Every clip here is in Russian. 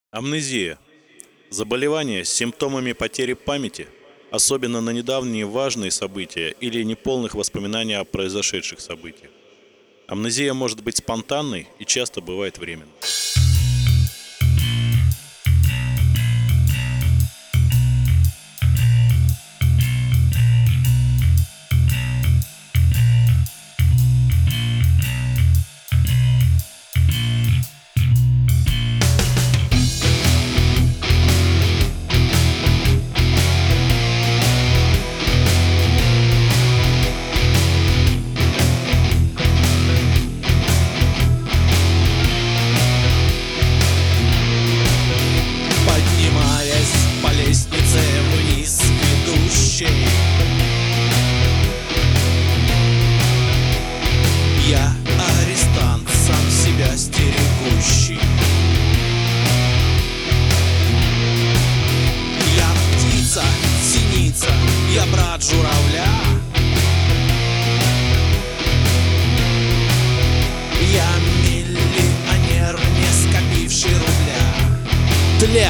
Амнезия – заболевание с симптомами потери памяти, особенно на недавние важные события или неполных воспоминаний о произошедших событиях. Амнезия может быть спонтанной и часто бывает временной. Поднимаясь по лестнице вниз ведущей, я арестант, сам себя стерегущий. Я птица, синица, я брат журавля. Я миллионер, не скопивший рубля.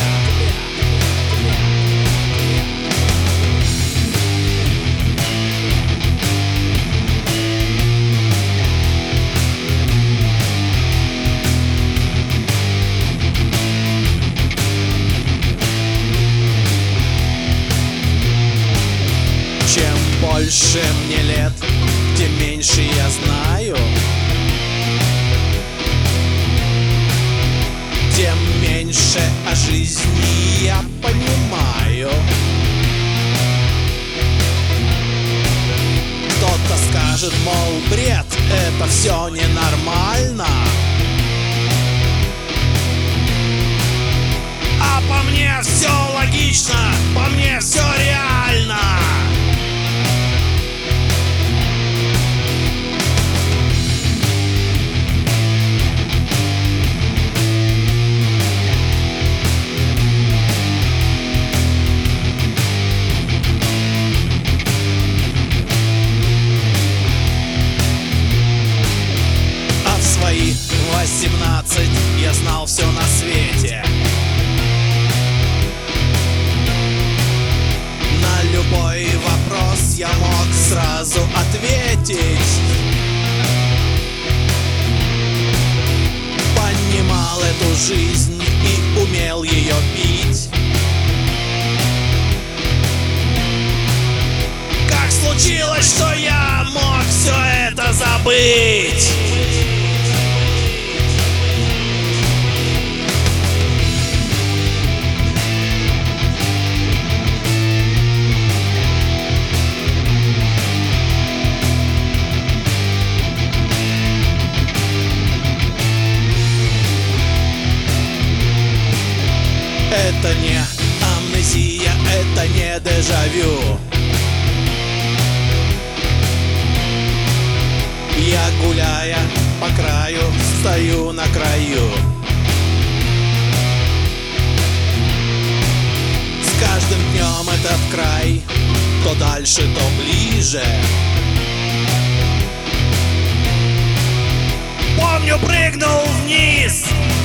Чем больше мне лет, тем меньше я знаю, тем меньше о жизни я понимаю. Кто-то скажет, мол, бред, это все ненормально. А по мне все логично, по мне все реально. А в свои 18 я знал все на свете. На любой вопрос я мог сразу ответить. Понимал эту жизнь и умел ее пить. Как случилось, что я мог все это забыть? Это не амнезия, это не дежавю. Я, гуляя по краю, стою на краю. С каждым днем этот край то дальше, то ближе. Помню, прыгнул вниз